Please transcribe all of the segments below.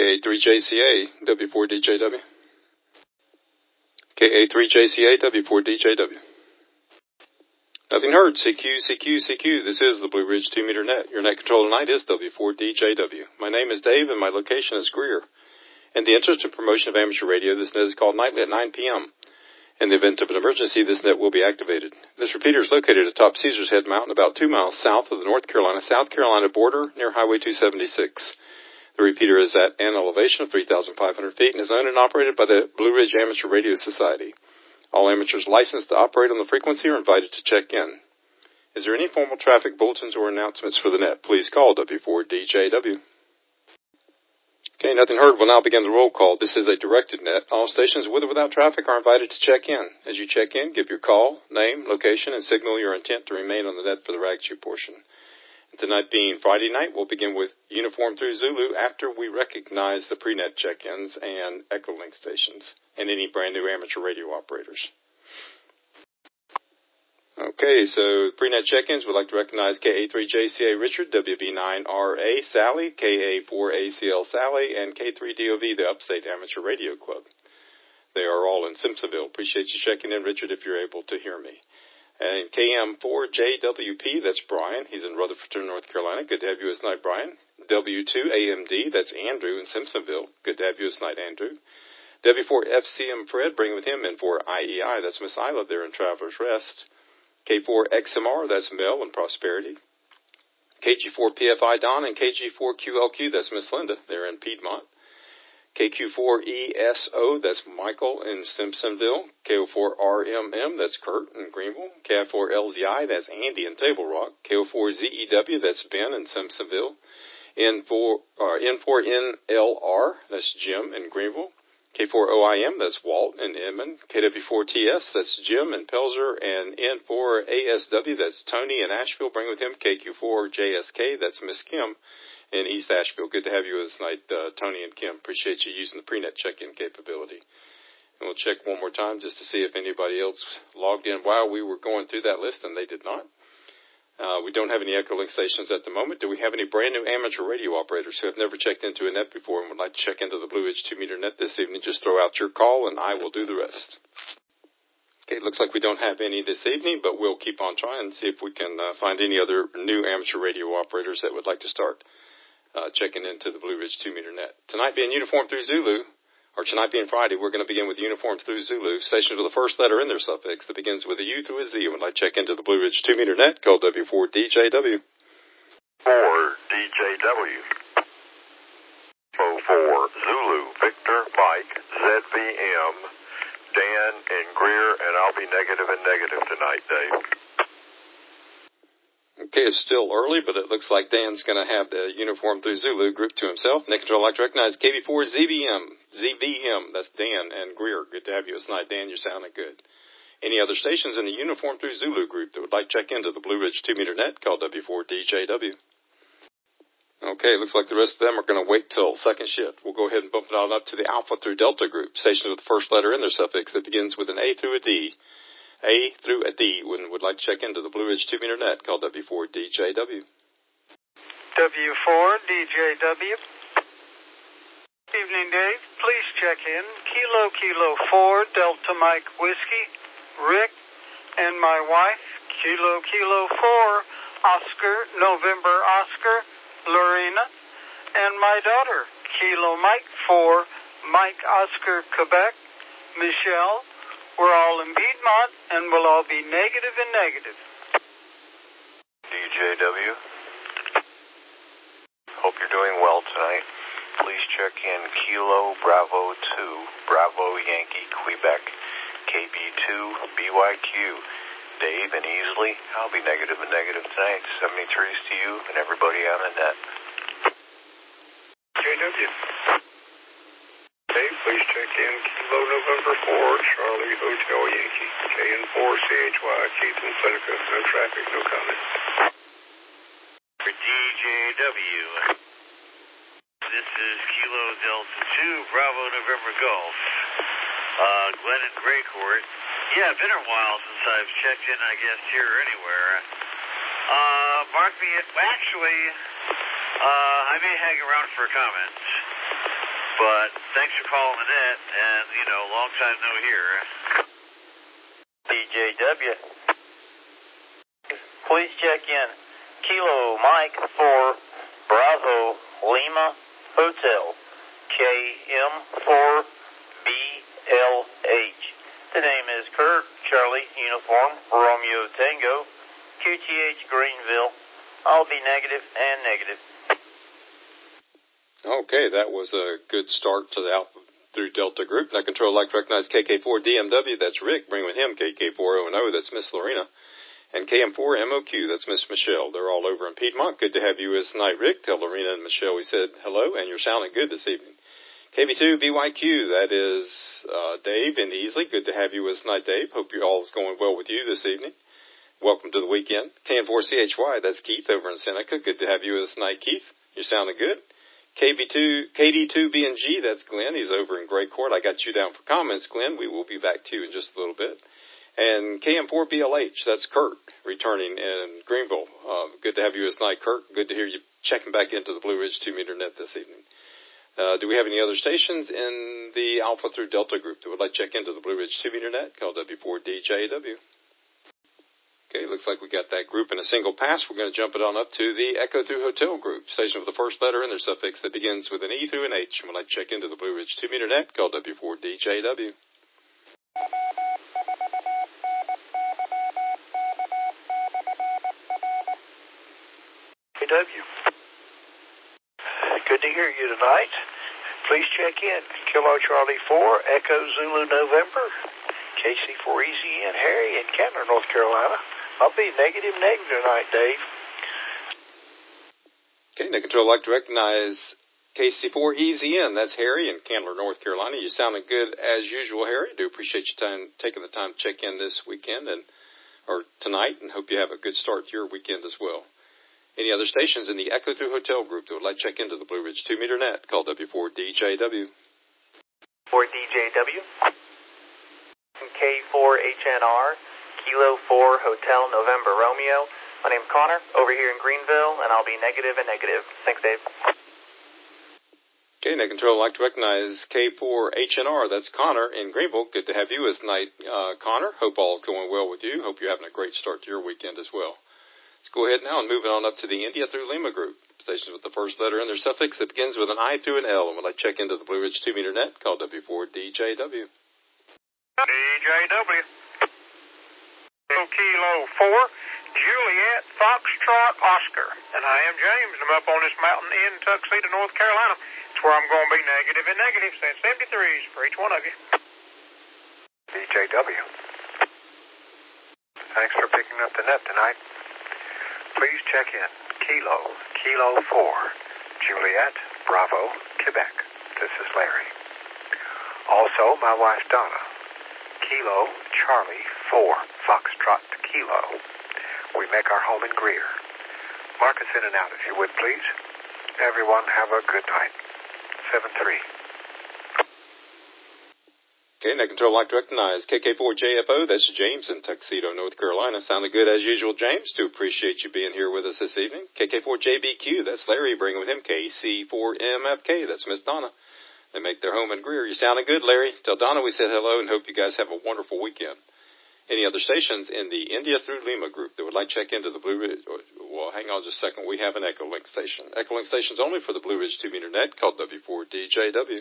KA3JCA, W4DJW. KA3JCA, W4DJW. Nothing heard. CQ. This is the Blue Ridge 2-meter net. Your net control tonight is W4DJW. My name is Dave, and my location is Greer. In the interest and promotion of amateur radio, this net is called nightly at 9 p.m. In the event of an emergency, this net will be activated. This repeater is located atop Caesars Head Mountain, about 2 miles south of the North Carolina-South Carolina border near Highway 276. The repeater is at an elevation of 3,500 feet and is owned and operated by the Blue Ridge Amateur Radio Society. All amateurs licensed to operate on the frequency are invited to check in. Is there any formal traffic bulletins or announcements for the net? Please call W4DJW. Okay, nothing heard. We'll now begin the roll call. This is a directed net. All stations with or without traffic are invited to check in. As you check in, give your call, name, location, and signal your intent to remain on the net for the RAGSU portion. Tonight being Friday night, we'll begin with Uniform through Zulu after we recognize the pre-net check-ins and Echolink stations and any brand new amateur radio operators. Okay, so pre-net check-ins, we'd like to recognize KA3JCA Richard, WB9RA Sally, KA4ACL Sally, and K3DOV, the Upstate Amateur Radio Club. They are all in Simpsonville. Appreciate you checking in, Richard, if you're able to hear me. And KM4JWP, that's Brian. He's in Rutherford, North Carolina. Good to have you this night, Brian. W2AMD, that's Andrew in Simpsonville. Good to have you this night, Andrew. W4FCM Fred, bring with him in for IEI. That's Miss Isla there in Traveler's Rest. K4XMR, that's Mel in Prosperity. KG4PFI Don and KG4QLQ, that's Miss Linda there in Piedmont. KQ4ESO, that's Michael in Simpsonville. KO4RMM, that's Kurt in Greenville. KI4LDI, that's Andy in Table Rock. KO4ZEW, that's Ben in Simpsonville. N4NLR, that's Jim in Greenville. K4OIM, that's Walt in Inman. KW4TS, that's Jim in Pelzer. And N4ASW, that's Tony in Asheville. Bring with him KQ4JSK, that's Miss Kim in East Asheville. Good to have you this night, Tony and Kim. Appreciate you using the pre-net check-in capability. And we'll check one more time just to see if anybody else logged in while we were going through that list, and they did not. We don't have any Echolink stations at the moment. Do we have any brand new amateur radio operators who have never checked into a net before and would like to check into the Blue Ridge 2-meter net this evening? Just throw out your call, and I will do the rest. Okay, it looks like we don't have any this evening, but we'll keep on trying and see if we can find any other new amateur radio operators that would like to start checking into the Blue Ridge 2-meter net. Tonight being Uniform through Zulu, or tonight being Friday, we're going to begin with Uniform through Zulu, stations with the first letter in their suffix that begins with a U through a Z. And would like to check into the Blue Ridge 2-meter net, called W4DJW. 4DJW. 04 Zulu Victor Mike ZVM Dan and Greer, and I'll be negative and negative tonight, Dave. Okay, it's still early, but it looks like Dan's going to have the Uniform through Zulu group to himself. Net control, I'd like to recognize KB4ZVM, that's Dan and Greer. Good to have you this night, Dan. You're sounding good. Any other stations in the Uniform through Zulu group that would like to check into the Blue Ridge 2-meter net, called W4DJW? Okay, looks like the rest of them are going to wait till second shift. We'll go ahead and bump it on up to the Alpha through Delta group, stations with the first letter in their suffix that begins with an A through a D. A through a D would like to check into the Blue Ridge 2-meter net, called W4DJW. W4DJW. Evening, Dave. Please check in. Kilo 4 Delta Mike Whiskey, Rick, and my wife. Kilo 4 Oscar November Oscar, Lorena, and my daughter. Kilo Mike 4 Mike Oscar Quebec, Michelle. We're all in Piedmont, and we'll all be negative and negative. DJW. Hope you're doing well tonight. Please check in Kilo Bravo 2, Bravo Yankee, Quebec, KB2, BYQ. Dave and Easley, I'll be negative and negative tonight. 73s to you and everybody on the net. JW. Dave, please check in Kilo November 4, Charlie Hotel Yankee, KN4CHY, Keith and Seneca. No traffic, no comment. For DJW, this is Kilo Delta 2, Bravo November Golf. Glenn and Greycourt. Yeah, been a while since I've checked in, I guess, here or anywhere. Mark me, actually, I may hang around for a comment. But thanks for calling in, and, long time no hear. DJW. Please check in. Kilo Mike 4 Bravo Lima Hotel. KM4BLH. The name is Kurt, Charlie, Uniform, Romeo Tango, QTH Greenville. I'll be negative and negative. Okay, that was a good start to the Alpha through Delta group. Net Control like to recognize KK4DMW, that's Rick. Bring with him KK4O&O, that's Miss Lorena. And KM4MOQ, that's Miss Michelle. They're all over in Piedmont. Good to have you with us tonight, Rick. Tell Lorena and Michelle we said hello, and you're sounding good this evening. KB2BYQ, that is Dave in Easley. Good to have you with us tonight, Dave. Hope all is going well with you this evening. Welcome to the weekend. KN4CHY, that's Keith over in Seneca. Good to have you with us tonight, Keith. You're sounding good. KD2BNG, that's Glenn. He's over in Gray Court. I got you down for comments, Glenn. We will be back to you in just a little bit. And KM4BLH, that's Kurt, returning in Greenville. Good to have you with us tonight, Kurt. Good to hear you checking back into the Blue Ridge 2-meter net this evening. Do we have any other stations in the Alpha through Delta group that would like to check into the Blue Ridge 2-meter net? Call W4DJW. Okay, looks like we got that group in a single pass. We're going to jump it on up to the Echo through Hotel group. Station with the first letter in their suffix that begins with an E through an H. And when I check into the Blue Ridge 2-meter net, call W4DJW. KW. Good to hear you tonight. Please check in. Kilo Charlie 4, Echo Zulu November, KC4EZN Harry in Candler, North Carolina. I'll be negative tonight, Dave. Okay, Net Control, I'd like to recognize KC4EZN. That's Harry in Candler, North Carolina. You sounding good as usual, Harry. Do appreciate you taking the time to check in this weekend or tonight, and hope you have a good start to your weekend as well. Any other stations in the Echo through Hotel group that would like to check into the Blue Ridge 2-meter net, call W4DJW. 4DJW. K4HNR, Kilo 4 Hotel November Romeo. My name's Connor, over here in Greenville, and I'll be negative and negative. Thanks, Dave. Okay, Net Control, I'd like to recognize K4HNR. That's Connor in Greenville. Good to have you with tonight, Connor. Hope all is going well with you. Hope you're having a great start to your weekend as well. Let's go ahead now and move it on up to the India through Lima group. Stations with the first letter in their suffix that begins with an I through an L. And when I check into the Blue Ridge 2-meter net, call W4DJW. DJW. Kilo 4, Juliet, Foxtrot, Oscar. And I am James. I'm up on this mountain in Tuxedo, North Carolina. It's where I'm going to be negative and negative. Send 73s for each one of you. DJW. Thanks for picking up the net tonight. Please check in. Kilo 4, Juliet, Bravo, Quebec. This is Larry. Also, my wife Donna. Kilo, Charlie, 4, Foxtrot, Kilo. We make our home in Greer. Mark us in and out if you would, please. Everyone have a good night. 7-3. Okay, Net Control, I'd like to recognize KK4JFO. That's James in Tuxedo, North Carolina. Sounded good as usual, James. Do appreciate you being here with us this evening. KK4JBQ. That's Larry, bringing with him KC4MFK. That's Miss Donna. They make their home in Greer. You sounding good, Larry. Tell Donna we said hello and hope you guys have a wonderful weekend. Any other stations in the India through Lima group that would like to check into the Blue Ridge? Well, hang on just a second. We have an Echolink station. Echolink station's only for the Blue Ridge 2-meter net called W4DJW.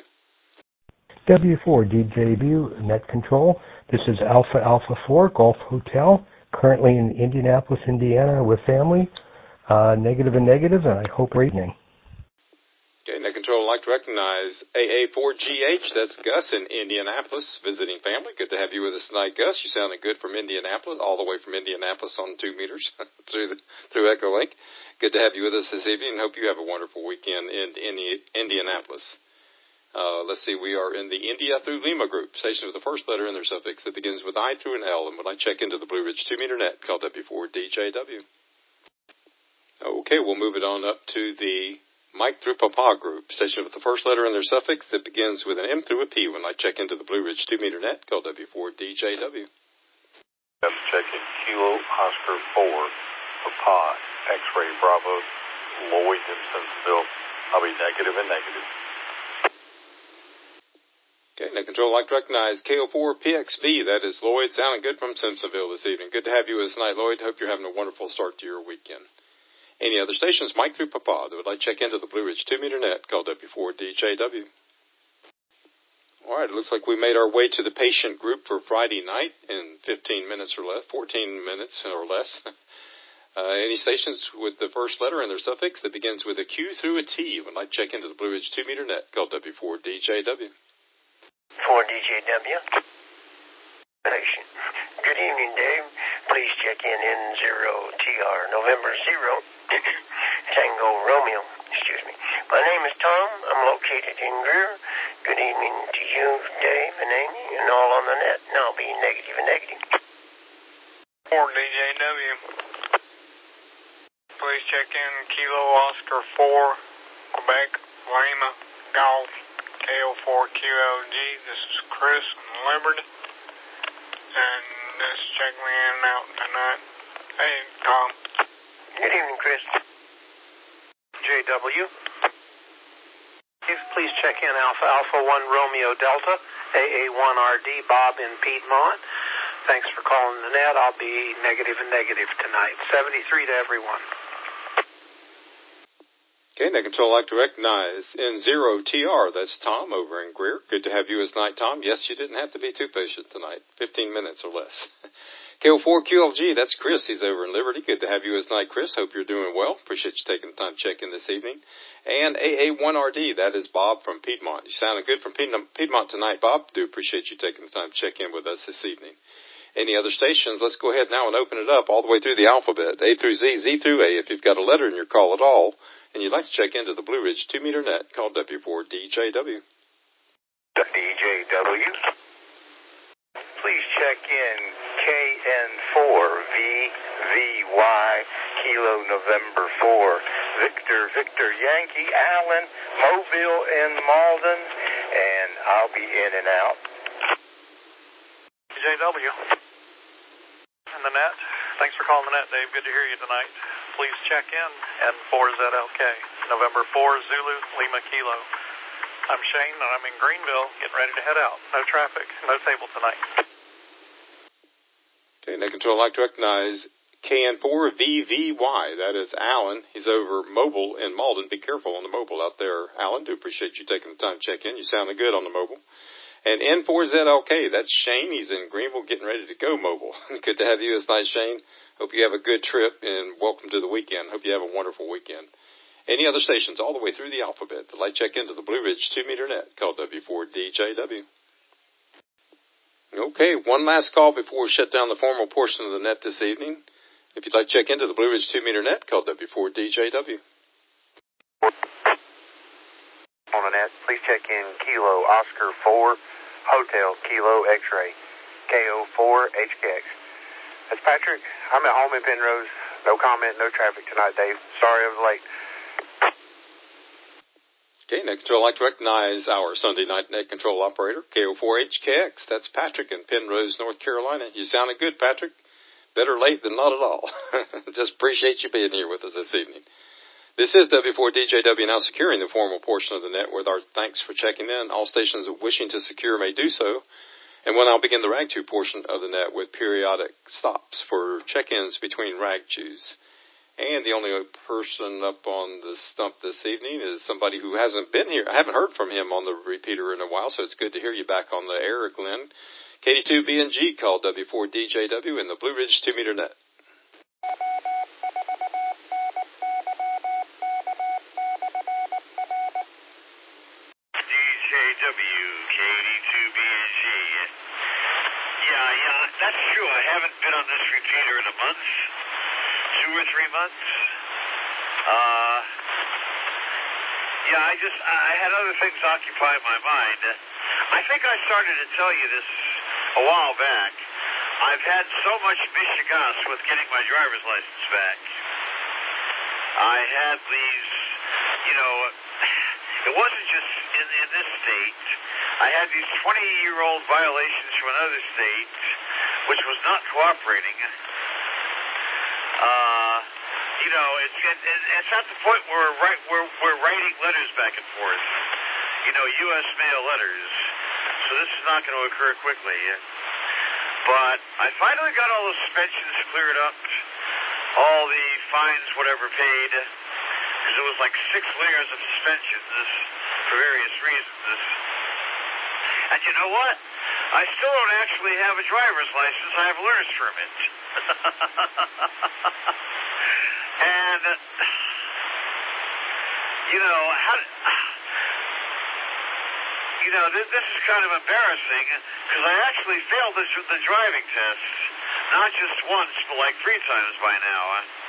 W4DJW Net Control. This is Alpha 4 Golf Hotel, currently in Indianapolis, Indiana with family. Negative and negative, and I hope great evening. Okay, Net Control, I'd like to recognize AA4GH. That's Gus in Indianapolis, visiting family. Good to have you with us tonight, Gus. You sounded good from Indianapolis, all the way from Indianapolis on 2 meters through Echolink. Good to have you with us this evening, and hope you have a wonderful weekend in Indianapolis. Let's see, we are in the India through Lima group, station with the first letter in their suffix that begins with I through an L, and when I check into the Blue Ridge 2-meter net, call W4DJW. Okay, we'll move it on up to the Mike through Papa group, station with the first letter in their suffix that begins with an M through a P when I check into the Blue Ridge 2-meter net, call W4DJW. I'm checking Kilo Oscar 4, Papa, X-Ray Bravo, Lloyd in Simpsonville. I'll be negative and negative. Okay, now Control, I'd like to recognize KO4PXB. That is Lloyd, sounding good from Simpsonville this evening. Good to have you with us tonight, Lloyd. Hope you're having a wonderful start to your weekend. Any other stations, Mike through Papa, that would like to check into the Blue Ridge 2-meter net, call W4DJW. All right, it looks like we made our way to the patient group for Friday night in 15 minutes or less, 14 minutes or less. Any stations with the first letter in their suffix that begins with a Q through a T would like to check into the Blue Ridge 2-meter net, called W4DJW. 4DJW. Patient. Good evening, Dave. Please check in N0TR, November 0, Tango Romeo. Excuse me. My name is Tom. I'm located in Greer. Good evening to you, Dave and Amy, and all on the net. And I'll be negative and negative. 4DJW. Please check in Kilo Oscar 4, Quebec, Lima, Golf, KO4QLG. This is Chris from Liberty. And just check me in and out tonight. Hey, Tom. Good evening, Chris. JW. Please check in Alpha 1 Romeo Delta, AA1RD Bob in Piedmont. Thanks for calling the net. I'll be negative and negative tonight. 73 to everyone. Okay, now Control, I'd like to recognize N0TR. That's Tom over in Greer. Good to have you as night, Tom. Yes, you didn't have to be too patient tonight. 15 minutes or less. KO4QLG, that's Chris. He's over in Liberty. Good to have you as night, Chris. Hope you're doing well. Appreciate you taking the time to check in this evening. And AA1RD, that is Bob from Piedmont. You sounded good from Piedmont tonight, Bob. Do appreciate you taking the time to check in with us this evening. Any other stations? Let's go ahead now and open it up all the way through the alphabet, A through Z, Z through A. If you've got a letter in your call at all, and you'd like to check into the Blue Ridge 2-meter net, call W4DJW. DJW. Please check in KN4VVY, Kilo November 4, Victor Yankee, Allen, Mobile, and Malden, and I'll be in and out. JW. In the net. Thanks for calling the net, Dave. Good to hear you tonight. Please check in N4ZLK, November 4, Zulu, Lima Kilo. I'm Shane, and I'm in Greenville, getting ready to head out. No traffic, no table tonight. Okay, now Control, I'd like to recognize KN4VVY. That is Alan. He's over Mobile in Malden. Be careful on the mobile out there, Alan. Do appreciate you taking the time to check in. You sounded good on the mobile. And N4ZLK, that's Shane. He's in Greenville getting ready to go mobile. Good to have you as night, Shane. Hope you have a good trip, and welcome to the weekend. Hope you have a wonderful weekend. Any other stations all the way through the alphabet that like check into the Blue Ridge 2-meter net, called W4DJW. Okay, one last call before we shut down the formal portion of the net this evening. If you'd like to check into the Blue Ridge 2-meter net, called W4DJW. On the net, please check in Kilo Oscar 4, Hotel Kilo X-Ray, KO4HKX. That's Patrick. I'm at home in Penrose. No comment, no traffic tonight, Dave. Sorry I was late. Okay, Net Control, I'd like to recognize our Sunday night Net Control operator, KO4HKX. That's Patrick in Penrose, North Carolina. You sounded good, Patrick. Better late than not at all. Just appreciate you being here with us this evening. This is W4DJW now securing the formal portion of the net with our thanks for checking in. All stations wishing to secure may do so. And we'll now begin the Rag Chew portion of the net with periodic stops for check-ins between Rag Chews. And the only person up on the stump this evening is somebody who hasn't been here. I haven't heard from him on the repeater in a while, so it's good to hear you back on the air, Glenn. KD2BNG called W4DJW in the Blue Ridge 2-meter net. DJW, KD2BNG. Yeah, that's true. I haven't been on this repeater in a month. 2 or 3 months. I had other things occupy my mind. I think I started to tell you this a while back. I've had so much mishigas with getting my driver's license back. I had these, it wasn't just in this state. I had these 20-year-old violations from another state, which was not cooperating. It's at the point where we're writing letters back and forth, U.S. mail letters. so this is not going to occur quickly. But I finally got all the suspensions cleared up, all the fines, whatever, paid, because it was like 6 layers of suspensions for various reasons. And you know what? I still don't actually have a driver's license. I have a learner's permit. And, this is kind of embarrassing because I actually failed the driving test, not just once, but like 3 times by now.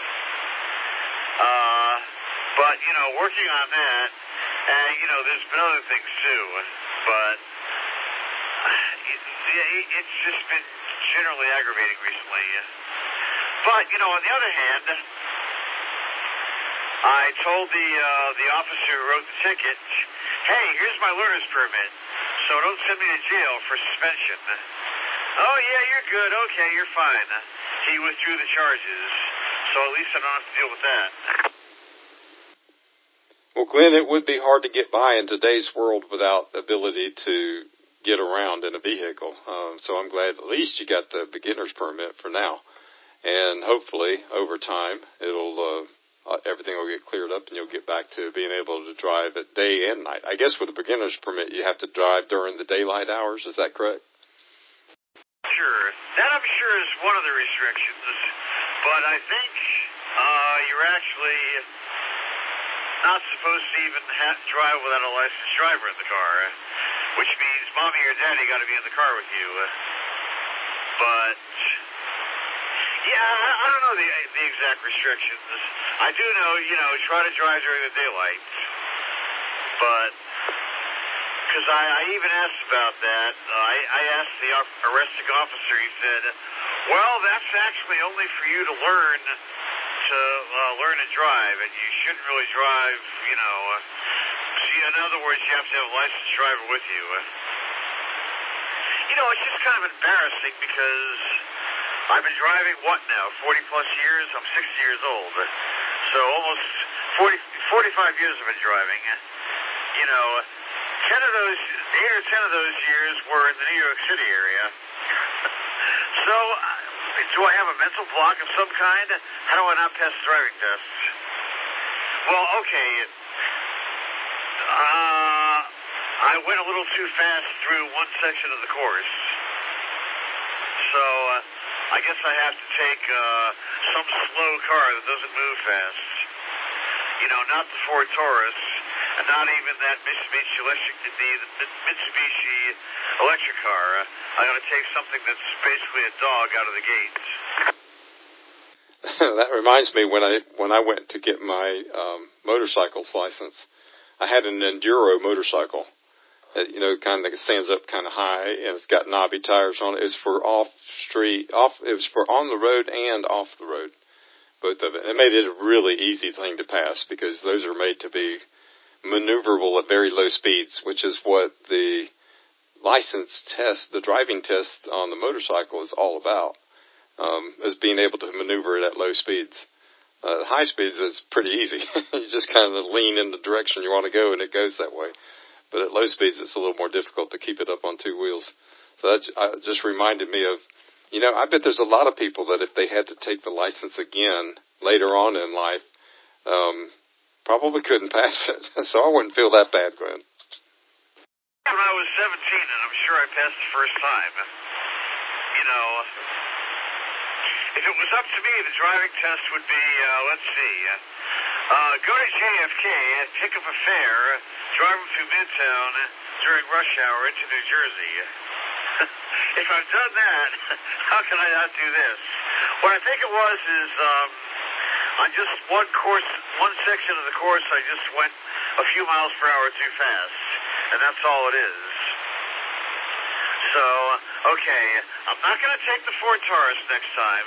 But, working on that, and, there's been other things too, but it's just been generally aggravating recently. But, on the other hand, I told the officer who wrote the ticket, hey, here's my learner's permit, so don't send me to jail for suspension. Oh, yeah, you're good. Okay, you're fine. He withdrew the charges, so at least I don't have to deal with that. Well, Glenn, it would be hard to get by in today's world without the ability to get around in a vehicle. So I'm glad at least you got the beginner's permit for now. And hopefully, over time, everything will get cleared up and you'll get back to being able to drive at day and night. I guess with a beginner's permit, you have to drive during the daylight hours. Is that correct? Sure. That, I'm sure, is one of the restrictions. But I think you're actually not supposed to even drive without a licensed driver in the car, which means mommy or daddy got to be in the car with you. But, yeah, I don't know the exact restrictions. I do know, try to drive during the daylight. But, because I even asked about that, I asked the arresting officer, he said, well, that's actually only for you to learn to drive, and you shouldn't really drive, See, in other words, you have to have a licensed driver with you. It's just kind of embarrassing because I've been driving, 40-plus years? I'm 60 years old. So almost 45 years I've been driving. 8 or 10 of those years were in the New York City area. So, do I have a mental block of some kind? How do I not pass the driving test? Well, okay. I went a little too fast through one section of the course. So, I guess I have to take some slow car that doesn't move fast. Not the Ford Taurus, and not even that Mitsubishi electric car. I'm going to take something that's basically a dog out of the gate. That reminds me, when I went to get my motorcycle's license, I had an enduro motorcycle. That, kind of stands up kind of high, and it's got knobby tires on it. It's for it was for on the road and off the road, both of it. It made it a really easy thing to pass because those are made to be maneuverable at very low speeds, which is what the license test, the driving test on the motorcycle is all about, is being able to maneuver it at low speeds. High speeds is pretty easy. You just kind of lean in the direction you want to go, and it goes that way. But at low speeds, it's a little more difficult to keep it up on 2 wheels. So that just reminded me of, I bet there's a lot of people that if they had to take the license again later on in life, probably couldn't pass it. So I wouldn't feel that bad, Glenn. When I was 17, and I'm sure I passed the first time, if it was up to me, the driving test would be, go to JFK, pick up a fare, drive them through Midtown during rush hour into New Jersey. If I've done that, how can I not do this? What I think it was is, on just one section of the course, I just went a few miles per hour too fast, and that's all it is. So, okay, I'm not going to take the Ford Taurus next time.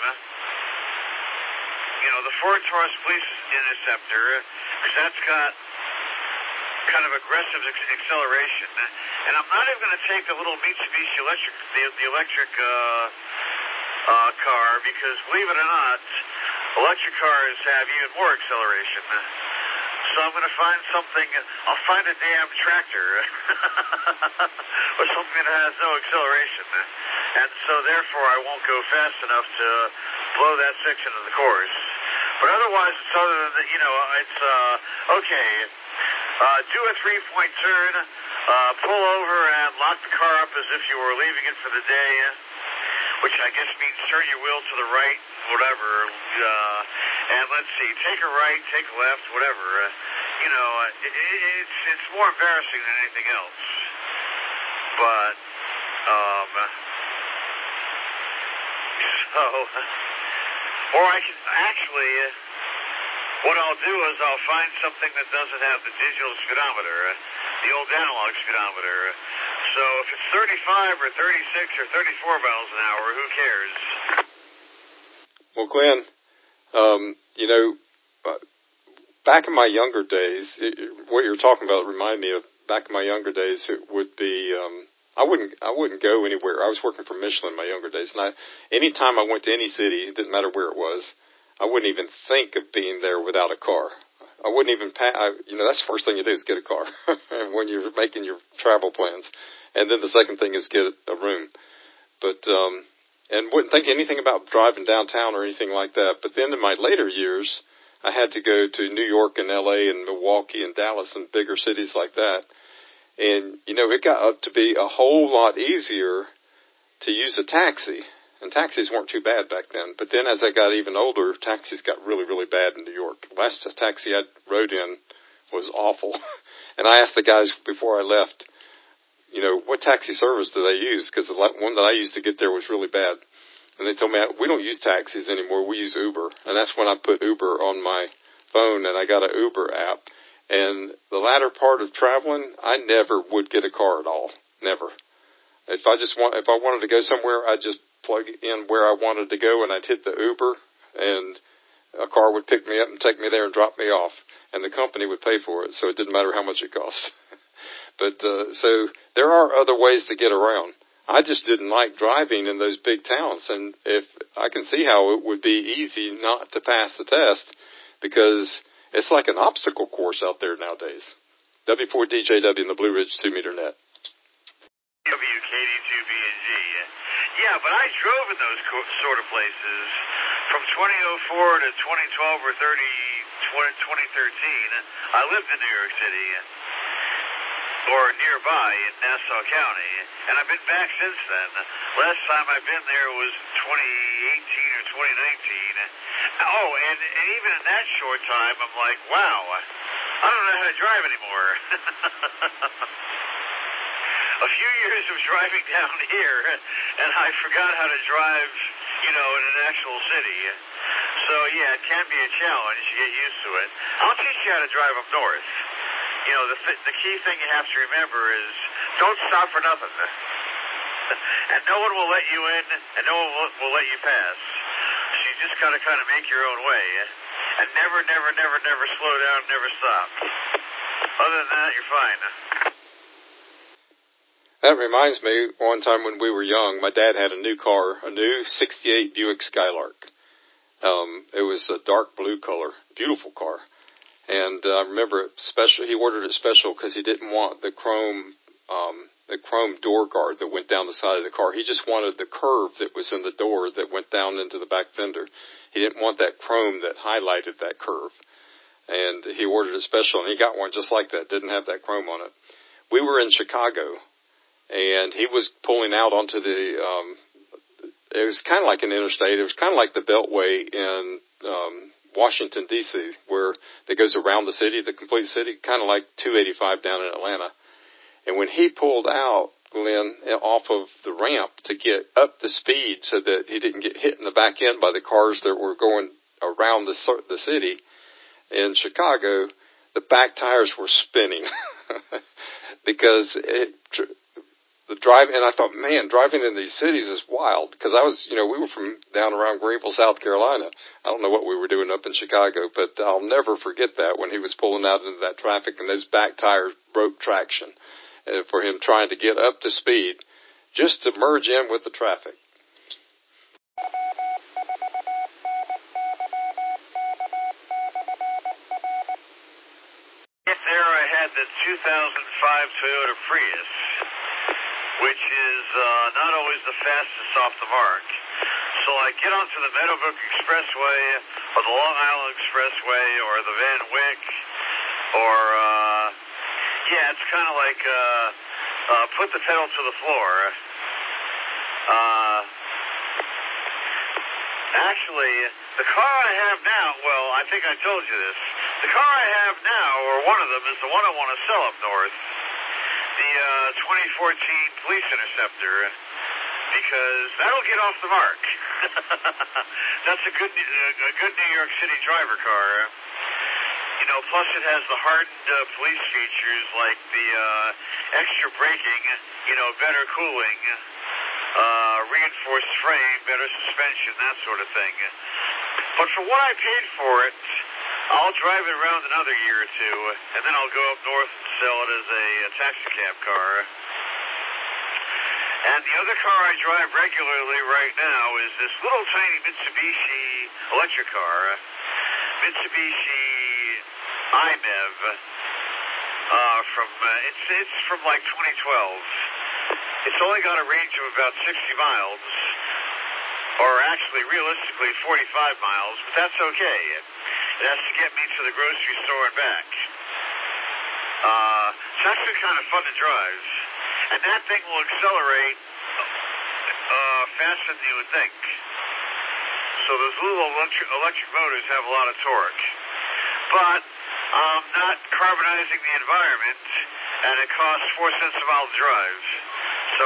The Ford Taurus Police Interceptor, because that's got kind of aggressive acceleration. And I'm not even going to take the little Mitsubishi electric, the electric car, because believe it or not, electric cars have even more acceleration. So I'm going to find something. I'll find a damn tractor or something that has no acceleration. And so therefore I won't go fast enough to blow that section of the course. But otherwise, it's other than that, it's, okay, do a 3-point turn, pull over and lock the car up as if you were leaving it for the day, which I guess means turn your wheel to the right, whatever, and let's see, take a right, take a left, whatever. It's more embarrassing than anything else. But, or I can actually, what I'll do is I'll find something that doesn't have the digital speedometer, the old analog speedometer. So if it's 35 or 36 or 34 miles an hour, who cares? Well, Glenn, back in my younger days, what you're talking about reminded me of back in my younger days. It would be I wouldn't go anywhere. I was working for Michelin in my younger days, and anytime I went to any city, it didn't matter where it was, I wouldn't even think of being there without a car. I wouldn't even that's the first thing you do is get a car when you're making your travel plans. And then the second thing is get a room. But, and wouldn't think anything about driving downtown or anything like that. But then in my later years, I had to go to New York and LA and Milwaukee and Dallas and bigger cities like that. And, it got up to be a whole lot easier to use a taxi. And taxis weren't too bad back then. But then as I got even older, taxis got really, really bad in New York. The last taxi I rode in was awful. And I asked the guys before I left, what taxi service do they use? Because the one that I used to get there was really bad. And they told me, we don't use taxis anymore. We use Uber. And that's when I put Uber on my phone, and I got an Uber app. And the latter part of traveling, I never would get a car at all. Never. If I wanted to go somewhere, I'd just plug in where I wanted to go, and I'd hit the Uber, and a car would pick me up and take me there and drop me off. And the company would pay for it, so it didn't matter how much it cost. But so there are other ways to get around. I just didn't like driving in those big towns, and if I can see how it would be easy not to pass the test, because it's like an obstacle course out there nowadays. W4DJW in the Blue Ridge 2-meter net. WKD2BNG. Yeah, but I drove in those sort of places from 2004 to 2012 or 2013. I lived in New York City, or nearby in Nassau County, and I've been back since then. Last time I've been there was 2018 or 2019. Oh, and even in that short time, I'm like, wow, I don't know how to drive anymore. A few years of driving down here, and I forgot how to drive, in an actual city. So, yeah, it can be a challenge. You get used to it. I'll teach you how to drive up north. The key thing you have to remember is don't stop for nothing. And no one will let you in, and no one will let you pass. So you just got to kind of make your own way. And never slow down, never stop. Other than that, you're fine. That reminds me, one time when we were young, my dad had a new car, a new 68 Buick Skylark. It was a dark blue color, beautiful car. And I remember he ordered it special because he didn't want the chrome door guard that went down the side of the car. He just wanted the curve that was in the door that went down into the back fender. He didn't want that chrome that highlighted that curve. And he ordered it special, and he got one just like that, didn't have that chrome on it. We were in Chicago, and he was pulling out onto it was kind of like an interstate. It was kind of like the Beltway in Washington, D.C., where it goes around the city, the complete city, kind of like 285 down in Atlanta. And when he pulled out, Glenn, off of the ramp to get up the speed so that he didn't get hit in the back end by the cars that were going around the city in Chicago, the back tires were spinning because and I thought, man, driving in these cities is wild, because we were from down around Greenville, South Carolina. I don't know what we were doing up in Chicago, but I'll never forget that when he was pulling out into that traffic and those back tires broke traction for him trying to get up to speed just to merge in with the traffic. There I had the 2005 Toyota Prius. which is not always the fastest off the mark. So I get onto the Meadowbrook Expressway or the Long Island Expressway or the Van Wyck or, it's kind of like put the pedal to the floor. Actually, the car I have now, well, I think I told you this. The car I have now, or one of them, is the one I want to sell up north. The 2014 Police Interceptor, because that'll get off the mark. That's a good New York City driver car. You know, plus it has the hardened police features like the extra braking, you know, better cooling, reinforced frame, better suspension, that sort of thing. But for what I paid for it, I'll drive it around another year or two, and then I'll go up north and sell it as a taxi cab car. And the other car I drive regularly right now is this little tiny Mitsubishi electric car, Mitsubishi iMev, it's from like 2012. It's only got a range of about 60 miles, or actually realistically 45 miles, but that's okay. It has to get me to the grocery store and back. It's actually kind of fun to drive. And that thing will accelerate faster than you would think. So those little electric motors have a lot of torque. But not carbonizing the environment, and it costs 4 cents a mile to drive. So...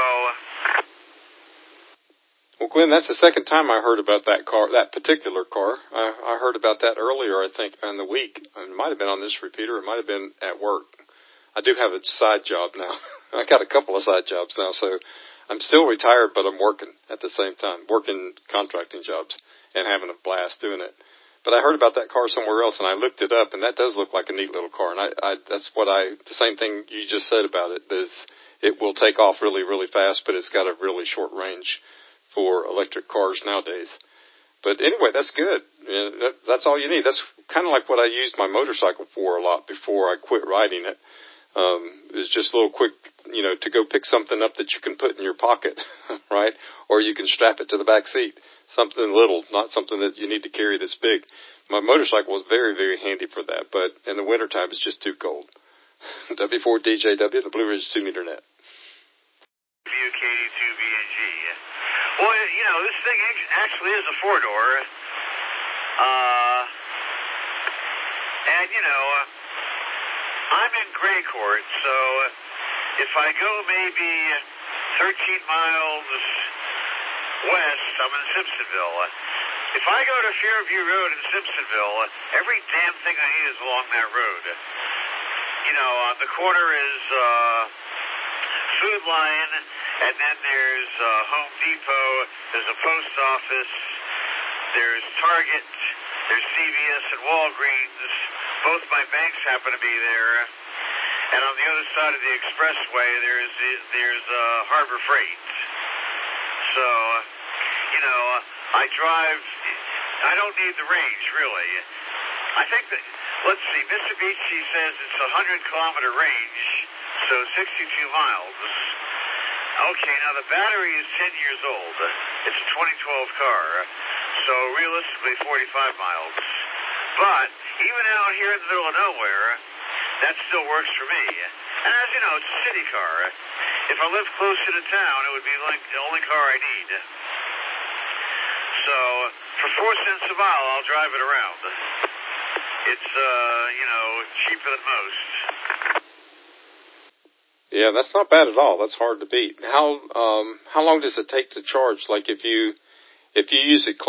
Well, Glenn, that's the second time I heard about that car, that particular car. I heard about that earlier, I think, in the week. It might have been on this repeater. It might have been at work. I do have a side job now. I got a couple of side jobs now, so I'm still retired, but I'm working at the same time, working contracting jobs and having a blast doing it. But I heard about that car somewhere else, and I looked it up, and that does look like a neat little car. And that's the same thing you just said about it, is it will take off really, really fast, but it's got a really short range for electric cars nowadays. But anyway, that's good. That's all you need. That's kind of like what I used my motorcycle for a lot before I quit riding it. It's just a little quick, to go pick something up that you can put in your pocket, right? Or you can strap it to the back seat. Something little, not something that you need to carry this big. My motorcycle was very, very handy for that, but in the wintertime, it's just too cold. W4DJW, the Blue Ridge 2-meter net. WKD2BNG. Well, this thing actually is a 4-door. And, I'm in Gray Court, so if I go maybe 13 miles west, I'm in Simpsonville. If I go to Fairview Road in Simpsonville, every damn thing I need is along that road. On the corner is Food Lion, and then there's Home Depot, there's a post office, there's Target, there's CVS and Walgreens. Both my banks happen to be there. And on the other side of the expressway, there's Harbor Freight. So, I drive, I don't need the range, really. I think that, let's see, Mitsubishi says it's a 100-kilometer range, so 62 miles. Okay, now the battery is 10 years old. It's a 2012 car, so realistically 45 miles. But even out here in the middle of nowhere, that still works for me. And as you know, it's a city car. If I lived closer to town, it would be like the only car I need. So, for 4 cents a mile, I'll drive it around. It's, cheaper than most. Yeah, that's not bad at all. That's hard to beat. How long does it take to charge? Like if you use it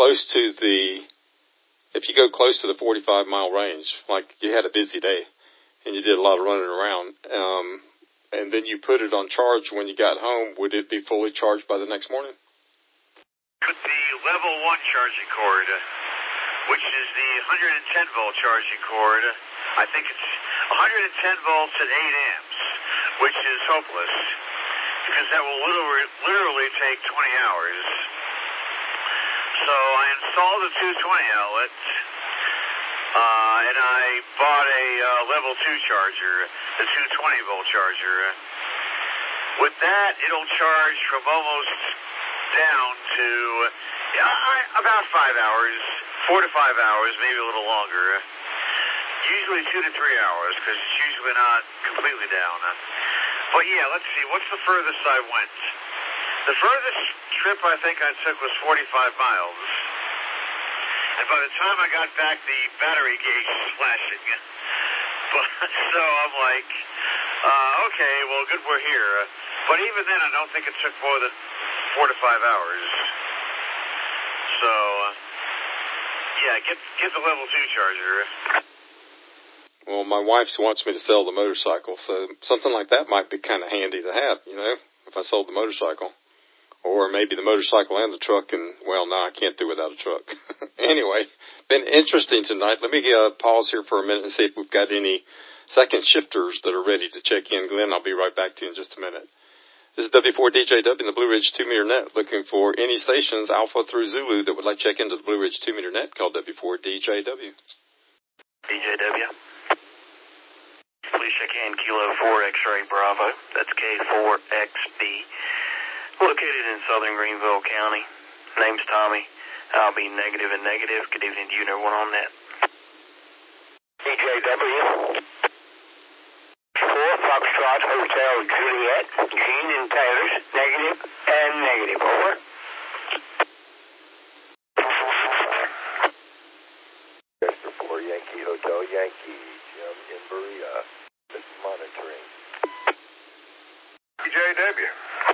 if you go close to the 45-mile range, like you had a busy day and you did a lot of running around, and then you put it on charge when you got home, would it be fully charged by the next morning? With the level 1 charging cord, which is the 110-volt charging cord, I think it's 110 volts at 8 amps, which is hopeless, because that will literally take 20 hours. So I installed a 220 outlet, and I bought a level 2 charger, the 220-volt charger. With that, it'll charge from almost down to about 5 hours, 4 to 5 hours, maybe a little longer. Usually 2 to 3 hours, because it's usually not completely down. But yeah, let's see, what's the furthest I went? The furthest trip I think I took was 45 miles. And by the time I got back, the battery gauge was flashing. But, so I'm like, okay, well, good we're here. But even then, I don't think it took more than 4 to 5 hours. So, yeah, get the level 2 charger. Well, my wife wants me to sell the motorcycle, so something like that might be kind of handy to have, you know, if I sold the motorcycle. Or maybe the motorcycle and the truck, and, well, no, I can't do without a truck. Anyway, been interesting tonight. Let me pause here for a minute and see if we've got any second shifters that are ready to check in. Glenn, I'll be right back to you in just a minute. This is W4DJW in the Blue Ridge 2-meter net, looking for any stations, Alpha through Zulu, that would like to check into the Blue Ridge 2-meter net, called W4DJW. DJW. Please check in Kilo 4 X-ray Bravo. That's K4XB. Located in southern Greenville County. Name's Tommy. I'll be negative and negative. Good evening to you and everyone on net. DJW. 4 Foxtrot Hotel Juliet. Gene and Taylor's. Negative and negative. Over. 4 Yankee Hotel Yankee. Jim in Berea. This is monitoring. DJW.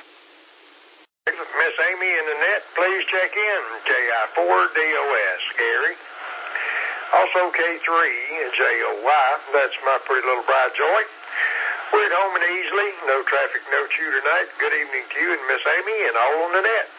Miss Amy in the net, please check in. JI4DOS, Gary. Also K3, JOY, that's my pretty little bride Joy. We're at home and easily, no traffic, no chew tonight. Good evening to you and Miss Amy and all on the net.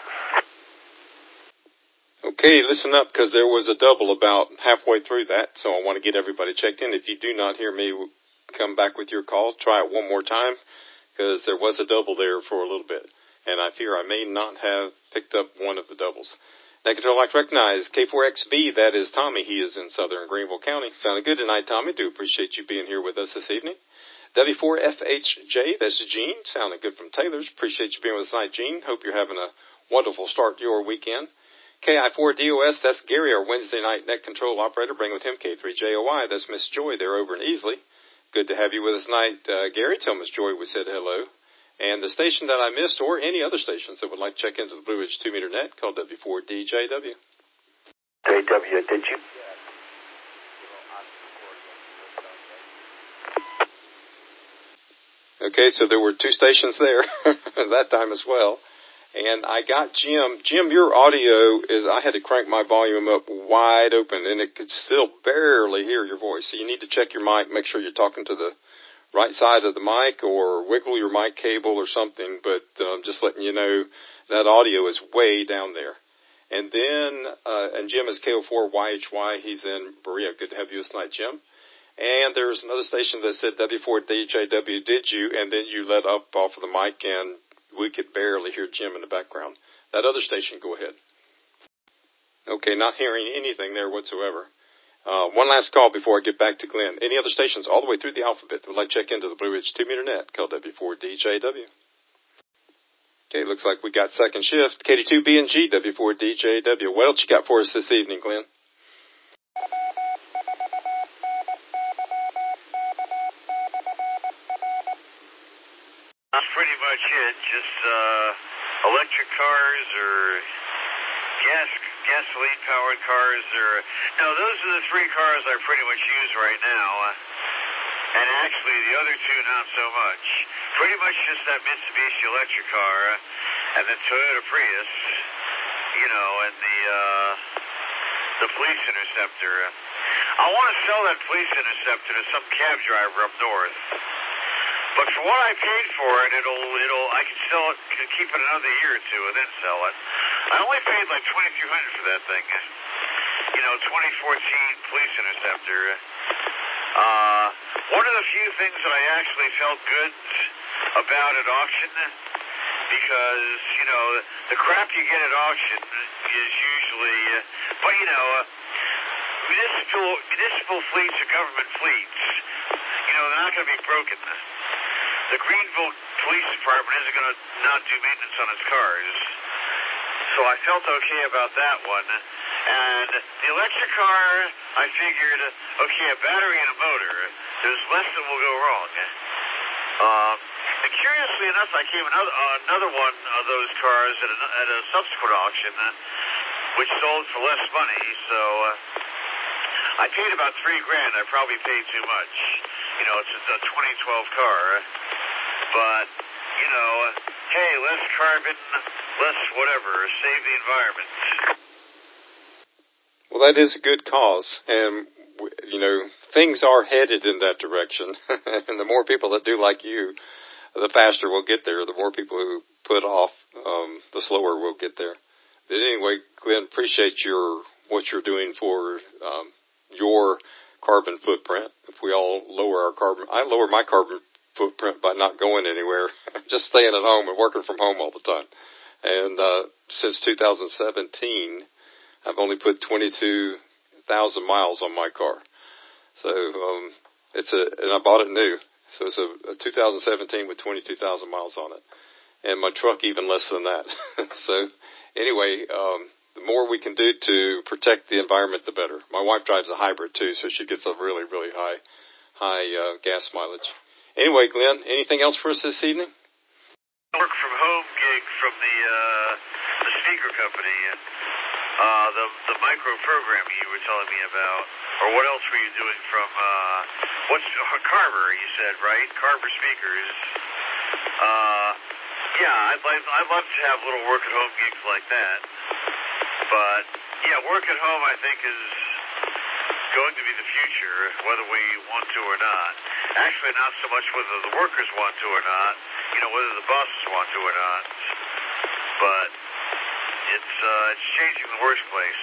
Okay, listen up, because there was a double about halfway through that, so I want to get everybody checked in. If you do not hear me come back with your call, try it one more time, because there was a double there for a little bit. And I fear I may not have picked up one of the doubles. Net Control, I'd like to recognize K4XB, that is Tommy. He is in southern Greenville County. Sounded good tonight, Tommy. Do appreciate you being here with us this evening. W4FHJ, that's Gene. Sounding good from Taylor's. Appreciate you being with us tonight, Gene. Hope you're having a wonderful start to your weekend. KI4DOS, that's Gary, our Wednesday night Net Control operator. Bring with him K3JOI, that's Miss Joy. They're over in Easley. Good to have you with us tonight, Gary. Tell Miss Joy we said hello. And the station that I missed, or any other stations that would like to check into the Blue Ridge 2-meter net, called W4DJW. JW, did you? Okay, so there were 2 stations there that time as well. And I got Jim. Jim, your audio is, I had to crank my volume up wide open, and it could still barely hear your voice. So you need to check your mic, make sure you're talking to the right side of the mic, or wiggle your mic cable or something, but just letting you know that audio is way down there. And then, and Jim is KO4YHY, he's in Berea. Good to have you tonight, Jim. And there's another station that said W4DJW, did you? And then you let up off of the mic, and we could barely hear Jim in the background. That other station, go ahead. Okay, not hearing anything there whatsoever. One last call before I get back to Glenn. Any other stations all the way through the alphabet that would like to check into the Blue Ridge 2-meter net, called W4DJW? Okay, looks like we got second shift. KD2B&G, W4DJW. What else you got for us this evening, Glenn? That's pretty much it. Just electric cars or gasoline-powered cars, or no, those are the 3 cars I pretty much use right now. And actually, the other 2 not so much. Pretty much just that Mitsubishi electric car and the Toyota Prius, you know, and the police interceptor. I want to sell that police interceptor to some cab driver up north. But for what I paid for it, I can sell it, keep it another year or 2, and then sell it. I only paid like $2,200 for that thing. You know, 2014 police interceptor. One of the few things that I actually felt good about at auction, because, you know, the crap you get at auction is usually, but you know, municipal fleets or government fleets, you know, they're not going to be broken. The Greenville police department isn't going to not do maintenance on its cars. So I felt okay about that one. And the electric car, I figured, okay, a battery and a motor, there's less that will go wrong. And curiously enough, I came another one of those cars at a subsequent auction, which sold for less money. So I paid about $3,000. I probably paid too much. You know, it's a 2012 car. But, you know, hey, less carbon, less whatever, save the environment. Well, that is a good cause, and, you know, things are headed in that direction, and the more people that do like you, the faster we'll get there. The more people who put off, the slower we'll get there. But anyway, Glenn, appreciate what you're doing for your carbon footprint. If we all lower our carbon, I lower my carbon footprint by not going anywhere, just staying at home and working from home all the time. And since 2017, I've only put 22,000 miles on my car. So and I bought it new. So it's a 2017 with 22,000 miles on it. And my truck even less than that. So anyway, the more we can do to protect the environment, the better. My wife drives a hybrid too, so she gets a really, really high gas mileage. Anyway, Glenn, anything else for us this evening? Work from home gig from the speaker company. The micro programming you were telling me about, or what else were you doing from, Carver, you said, right? Carver speakers. Yeah, I'd love to have little work-at-home gigs like that. But, yeah, work at home, I think, is going to be the future, whether we want to or not. Actually, not so much whether the workers want to or not, you know, whether the bosses want to or not. But it's changing the workplace.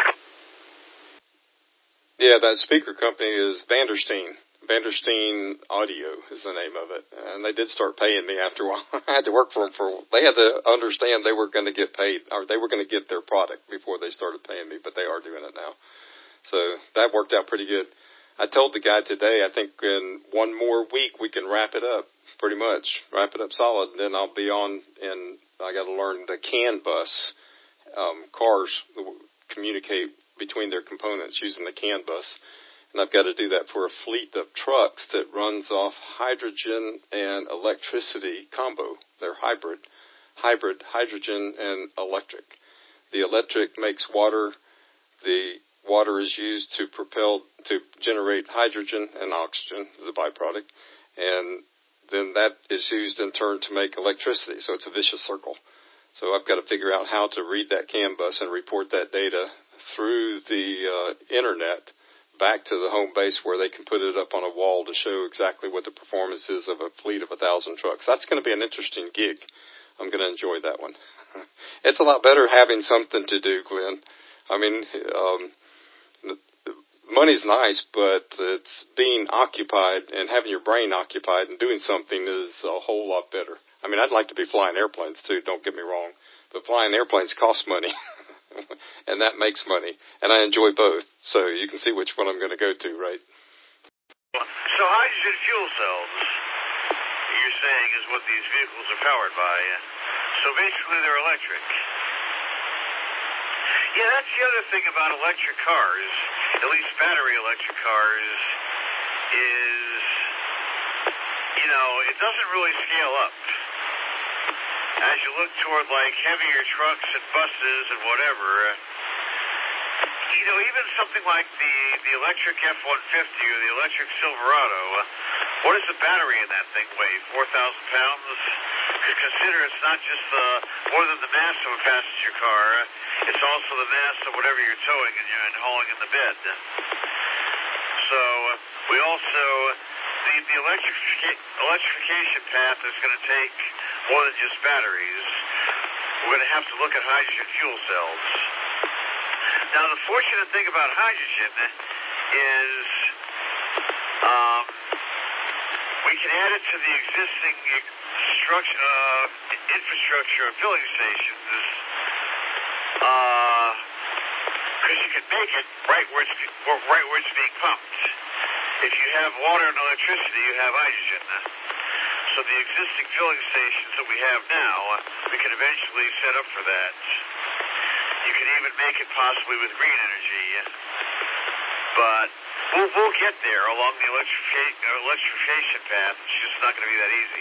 Yeah, that speaker company is Vandersteen. Vandersteen Audio is the name of it. And they did start paying me after a while. I had to work for them they had to understand they were going to get paid, or they were going to get their product before they started paying me, but they are doing it now. So that worked out pretty good. I told the guy today, I think in one more week we can wrap it up, pretty much. Wrap it up solid, and then I'll be on, and I got to learn the CAN bus. Cars communicate between their components using the CAN bus. And I've got to do that for a fleet of trucks that runs off hydrogen and electricity combo. They're hybrid, hydrogen and electric. The electric makes water. The water is used to generate hydrogen and oxygen as a byproduct. And then that is used in turn to make electricity. So it's a vicious circle. So I've got to figure out how to read that CAN bus and report that data through the internet back to the home base where they can put it up on a wall to show exactly what the performance is of a fleet of 1,000 trucks. That's going to be an interesting gig. I'm going to enjoy that one. It's a lot better having something to do, Glenn. I mean, money's nice, but it's being occupied and having your brain occupied and doing something is a whole lot better. I mean, I'd like to be flying airplanes too, don't get me wrong, but flying airplanes costs money. And that makes money. And I enjoy both. So you can see which one I'm going to go to, right? So hydrogen fuel cells, you're saying, is what these vehicles are powered by. So basically they're electric. Yeah, that's the other thing about electric cars, at least battery electric cars, is, you know, it doesn't really scale up. As you look toward, like, heavier trucks and buses and whatever, you know, even something like the electric F-150 or the electric Silverado, what does the battery in that thing weigh, 4,000 pounds? Because consider it's not just more than the mass of a passenger car, it's also the mass of whatever you're towing and hauling in the bed. So we also, the electrification path is going to take more than just batteries. We're going to have to look at hydrogen fuel cells. Now, the fortunate thing about hydrogen is we can add it to the existing infrastructure of filling stations because you can make it right where it's being pumped. If you have water and electricity, you have hydrogen. So So the existing filling stations that we have now, we can eventually set up for that. You can even make it possibly with green energy. But we'll get there along the electrification path. It's just not going to be that easy.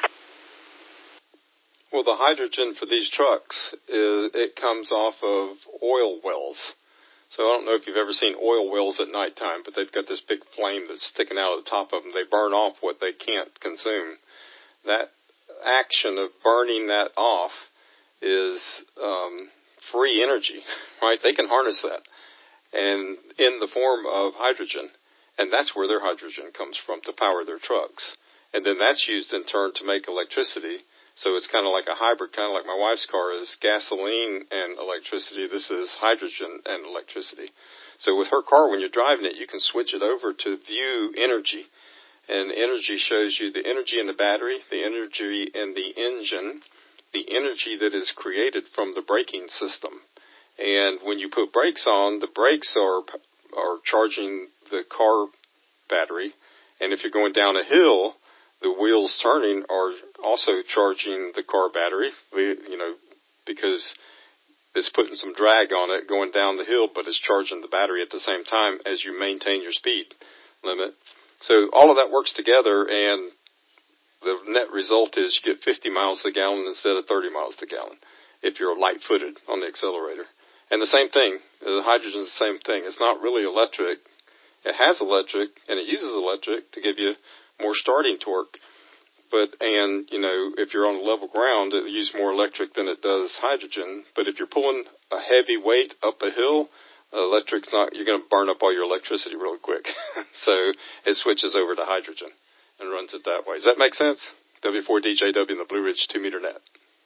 Well, the hydrogen for these trucks, it comes off of oil wells. So I don't know if you've ever seen oil wells at nighttime, but they've got this big flame that's sticking out of the top of them. They burn off what they can't consume. That action of burning that off is free energy, right? They can harness that, and in the form of hydrogen, and that's where their hydrogen comes from to power their trucks. And then that's used in turn to make electricity. So it's kind of like a hybrid, kind of like my wife's car is gasoline and electricity. This is hydrogen and electricity. So with her car, when you're driving it, you can switch it over to view energy. And energy shows you the energy in the battery, the energy in the engine, the energy that is created from the braking system. And when you put brakes on, the brakes are charging the car battery. And if you're going down a hill, the wheels turning are also charging the car battery, because it's putting some drag on it going down the hill, but it's charging the battery at the same time as you maintain your speed limit. So all of that works together, and the net result is you get 50 miles to the gallon instead of 30 miles to the gallon if you're light-footed on the accelerator. And the same thing, the hydrogen is the same thing. It's not really electric. It has electric, and it uses electric to give you more starting torque. If you're on level ground, it uses more electric than it does hydrogen. But if you're pulling a heavy weight up a hill, you're going to burn up all your electricity really quick. So it switches over to hydrogen and runs it that way. Does that make sense? W4DJW in the Blue Ridge 2-meter net.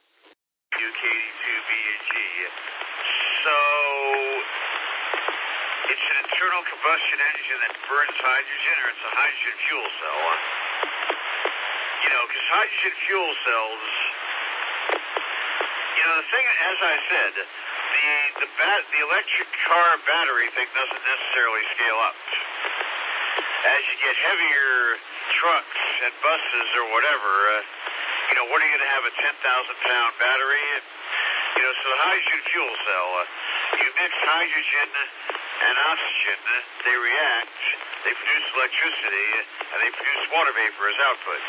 UKD2BG. So it's an internal combustion engine that burns hydrogen, or it's a hydrogen fuel cell? Because hydrogen fuel cells, the thing, as I said, the electric car battery thing doesn't necessarily scale up. As you get heavier trucks and buses or whatever, what are you going to have, a 10,000-pound battery? So the hydrogen fuel cell, you mix hydrogen and oxygen, they react, they produce electricity, and they produce water vapor as output.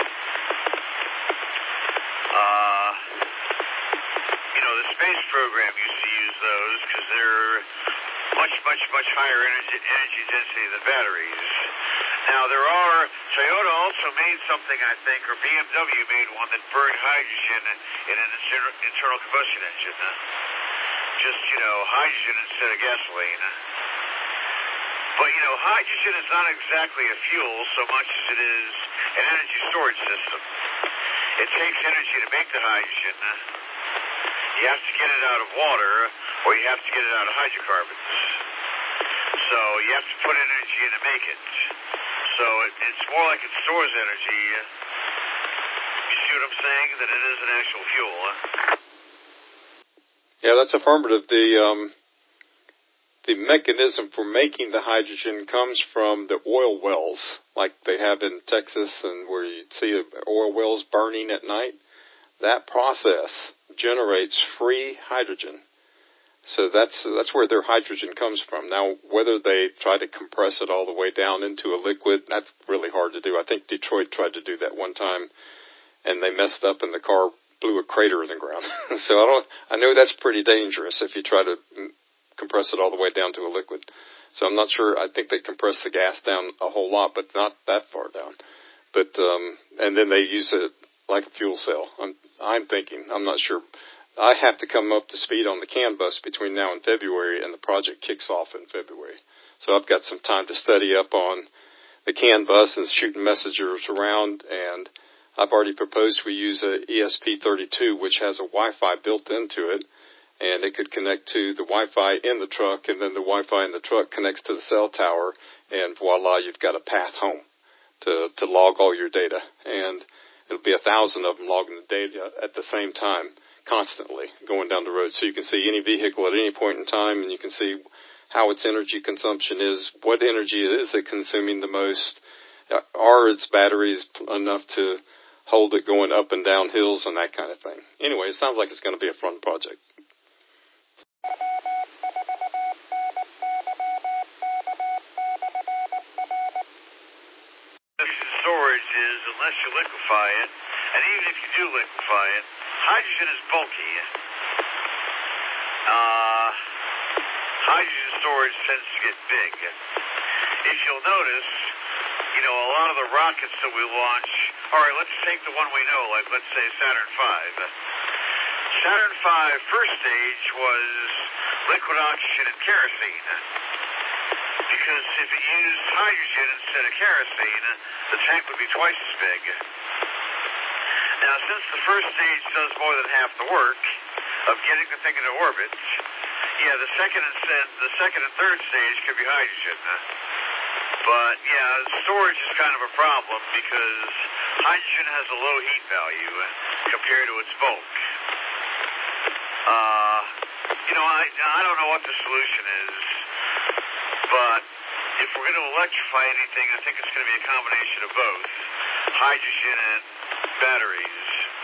The space program used to use those because they're much, much, much higher energy density than batteries. Now, Toyota also made something, I think, or BMW made one that burned hydrogen in an internal combustion engine. Just, hydrogen instead of gasoline. But, hydrogen is not exactly a fuel so much as it is an energy storage system. It takes energy to make the hydrogen. You have to get it out of water, or you have to get it out of hydrocarbons. So you have to put energy in to make it. So it's more like it stores energy. You see what I'm saying? That it is an actual fuel. Yeah, that's affirmative. The mechanism for making the hydrogen comes from the oil wells, like they have in Texas, and where you see oil wells burning at night. That process generates free hydrogen. So that's where their hydrogen comes from. Now, whether they try to compress it all the way down into a liquid, that's really hard to do. I think Detroit tried to do that one time, and they messed up, and the car blew a crater in the ground. So I know that's pretty dangerous if you try to compress it all the way down to a liquid. So I'm not sure. I think they compress the gas down a whole lot, but not that far down. But and then they use it like a fuel cell. I'm thinking. I'm not sure. I have to come up to speed on the CAN bus between now and February, and the project kicks off in February. So I've got some time to study up on the CAN bus and shooting messengers around, and I've already proposed we use a ESP32, which has a Wi-Fi built into it, and it could connect to the Wi-Fi in the truck, and then the Wi-Fi in the truck connects to the cell tower, and voila, you've got a path home to log all your data. And it'll be 1,000 of them logging the data at the same time, constantly going down the road. So you can see any vehicle at any point in time, and you can see how its energy consumption is, what energy is it consuming the most, are its batteries enough to hold it going up and down hills and that kind of thing. Anyway, it sounds like it's going to be a fun project. Storage is, unless you liquefy it, and even if you do liquefy it, hydrogen is bulky. Hydrogen storage tends to get big. If you'll notice, a lot of the rockets that we launch, all right, let's take the one we know, like let's say Saturn V. Saturn V first stage was liquid oxygen and kerosene. Because if it used hydrogen instead of kerosene, the tank would be twice as big. Now, since the first stage does more than half the work of getting the thing into orbit, the second and third stage could be hydrogen. But, storage is kind of a problem because hydrogen has a low heat value compared to its bulk. I don't know what the solution is, but if we're going to electrify anything, I think it's going to be a combination of both, hydrogen and batteries.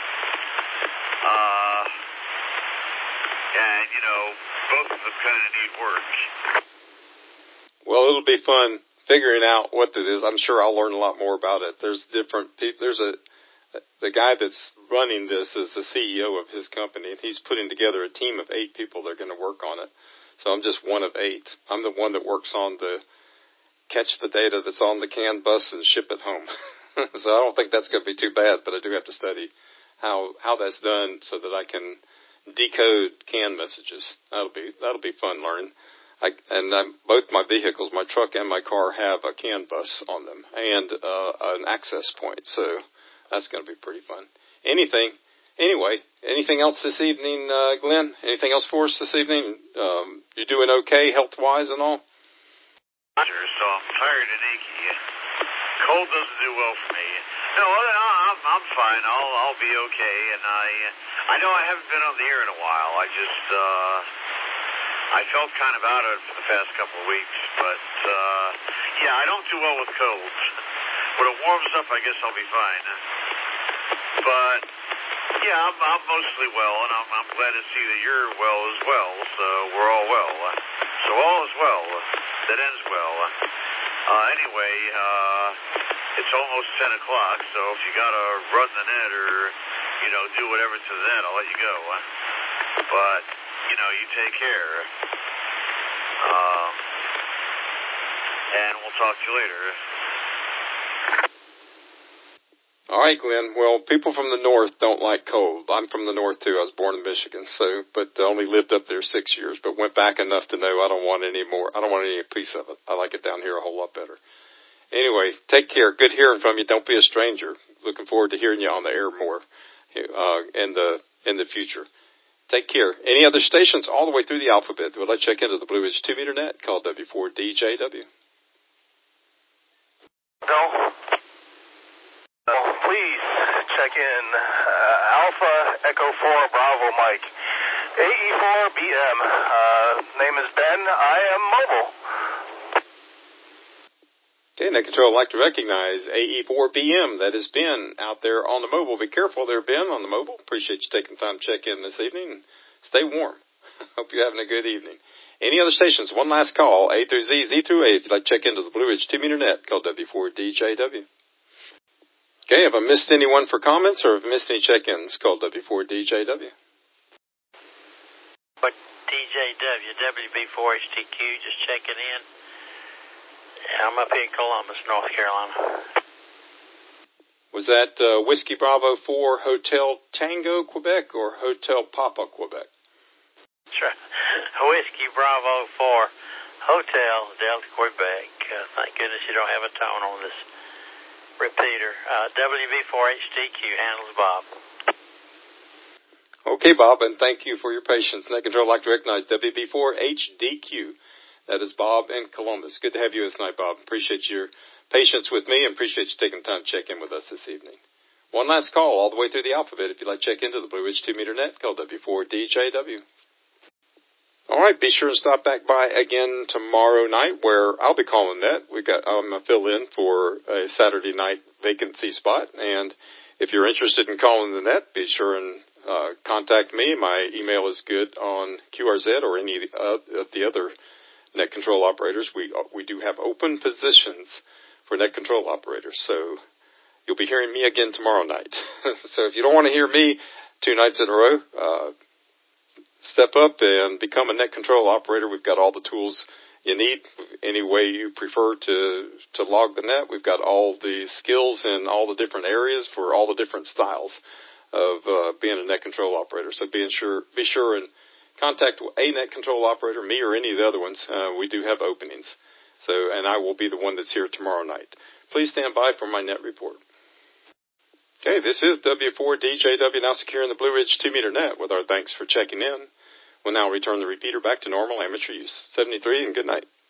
Both of them kind of need work. Well, it'll be fun figuring out what this is. I'm sure I'll learn a lot more about it. There's different people. The guy that's running this is the CEO of his company, and he's putting together a team of 8 people that are going to work on it. So I'm just one of 8. I'm the one that works on catch the data that's on the CAN bus and ship it home. So I don't think that's going to be too bad, but I do have to study how that's done so that I can decode CAN messages. That'll be fun learning. Both my vehicles, my truck and my car, have a CAN bus on them and an access point. So that's going to be pretty fun. Anyway, anything else this evening, Glenn? Anything else for us this evening? You doing okay health-wise and all? Sure, so I'm tired and achy. Cold doesn't do well for me. No, I'm fine. I'll be okay. And I know I haven't been on the air in a while. I felt kind of out of it for the past couple of weeks. But, I don't do well with colds. When it warms up, I guess I'll be fine. But, I'm mostly well, and I'm glad to see that you're well as well. So we're all well. So all is well. That ends well. Anyway, it's almost 10 o'clock, so if you got to run the net or, do whatever to the net, I'll let you go. But, you take care. And we'll talk to you later. All right, Glenn. Well, people from the north don't like cold. I'm from the north, too. I was born in Michigan, but only lived up there 6 years, but went back enough to know I don't want any more. I don't want any piece of it. I like it down here a whole lot better. Anyway, take care. Good hearing from you. Don't be a stranger. Looking forward to hearing you on the air more in the future. Take care. Any other stations all the way through the alphabet that would like to check into the Blue Ridge 2-meter net, call W4DJW. No. Please check in Alpha Echo 4 Bravo Mike. AE4BM. Name is Ben. I am mobile. Okay, Net Control would like to recognize AE4BM. That is Ben out there on the mobile. Be careful there, Ben, on the mobile. Appreciate you taking time to check in this evening. Stay warm. Hope you're having a good evening. Any other stations? One last call, A through Z, Z through A. If you'd like to check into the Blue Ridge 2-meter net, call W4DJW. Okay, have I missed anyone for comments or have I missed any check-ins? Call W4DJW. DJW, WB4HTQ, just checking in. I'm up here in Columbus, North Carolina. Was that Whiskey Bravo 4 Hotel Tango, Quebec, or Hotel Papa, Quebec? Sure. Whiskey Bravo 4 Hotel Delta, Quebec. Thank goodness you don't have a tone on this repeater. WB4HTQ handles Bob. Okay, Bob, and thank you for your patience. Net Control would like to recognize WB4HDQ. That is Bob in Columbus. Good to have you this night, Bob. Appreciate your patience with me and appreciate you taking time to check in with us this evening. One last call all the way through the alphabet. If you'd like to check into the Blue Ridge 2-meter net, call W4DJW. All right, be sure to stop back by again tomorrow night where I'll be calling that. I'm going to fill in for a Saturday night vacancy spot, and If you're interested in calling the net, be sure and contact me. My email is good on QRZ or any of the other net control operators. We do have open positions for net control operators, so you'll be hearing me again tomorrow night. So if you don't want to hear me 2 nights in a row, step up and become a net control operator. We've got all the tools you need. Any way you prefer to log the net, we've got all the skills in all the different areas for all the different styles of being a net control operator. So be sure and contact a net control operator, me or any of the other ones. We do have openings. So, and I will be the one that's here tomorrow night. Please stand by for my net report. Okay, this is W4DJW, now securing the Blue Ridge 2-meter net with our thanks for checking in. We'll now return the repeater back to normal amateur use. 73, and good night.